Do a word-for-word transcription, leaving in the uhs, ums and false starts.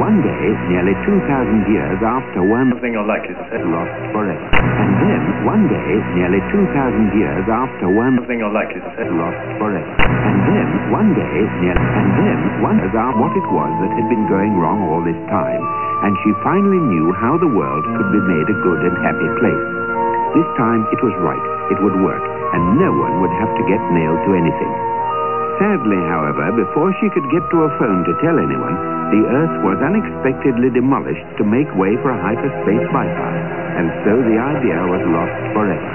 one day, nearly two thousand years after one Something unlikely to say. lost forever. And then, one day, nearly two thousand years after one Something unlikely to say. lost forever. And then, one day, nearly, and then, one as our what it was that had been going wrong all this time, and she finally knew how the world could be made a good and happy place. This time it was right, it would work, and no one would have to get nailed to anything. Sadly, however, before she could get to a phone to tell anyone, the Earth was unexpectedly demolished to make way for a hyperspace bypass, and so the idea was lost forever.